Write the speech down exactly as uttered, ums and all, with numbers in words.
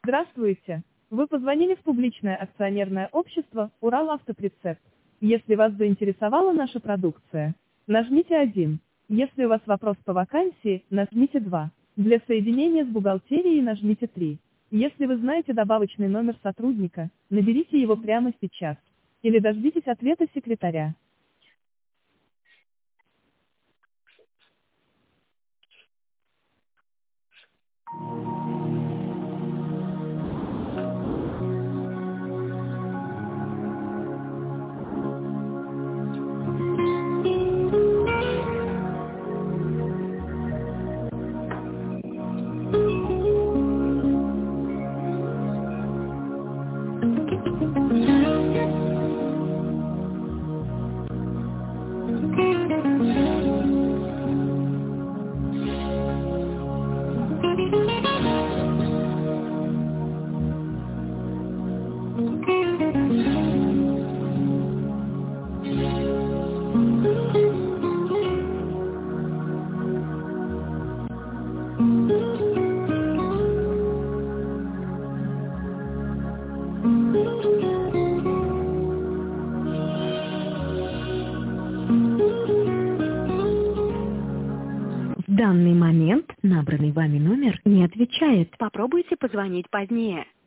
Здравствуйте! Вы позвонили в публичное акционерное общество «Уралавтоприцеп». Если вас заинтересовала наша продукция, нажмите один. Если у вас вопрос по вакансии, нажмите два. Для соединения с бухгалтерией нажмите три. Если вы знаете добавочный номер сотрудника, наберите его прямо сейчас. Или дождитесь ответа секретаря. В данный момент набранный вами номер не отвечает. Попробуйте позвонить позднее.